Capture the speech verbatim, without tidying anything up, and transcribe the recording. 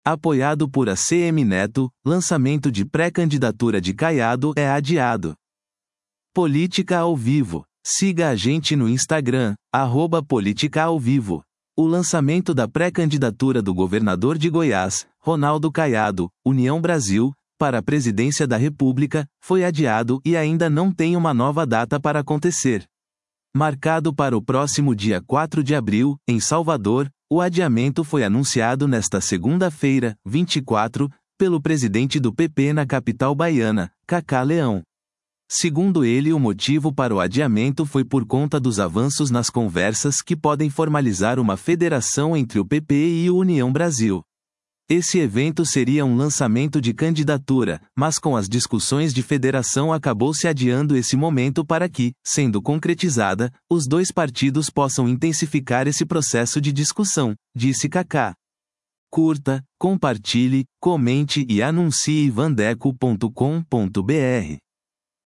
Apoiado por A C M Neto, lançamento de pré-candidatura de Caiado é adiado. Política ao vivo. Siga a gente no Instagram, arroba Política ao Vivo. O lançamento da pré-candidatura do governador de Goiás, Ronaldo Caiado, União Brasil, para a presidência da República, foi adiado e ainda não tem uma nova data para acontecer. Marcado para o próximo dia quatro de abril, em Salvador, o adiamento foi anunciado nesta segunda-feira, vinte e quatro, pelo presidente do P P na capital baiana, Cacá Leão. Segundo ele, o motivo para o adiamento foi por conta dos avanços nas conversas que podem formalizar uma federação entre o P P e o União Brasil. Esse evento seria um lançamento de candidatura, mas com as discussões de federação acabou se adiando esse momento para que, sendo concretizada, os dois partidos possam intensificar esse processo de discussão, disse Cacá. Curta, compartilhe, comente e anuncie vandeco ponto com ponto br.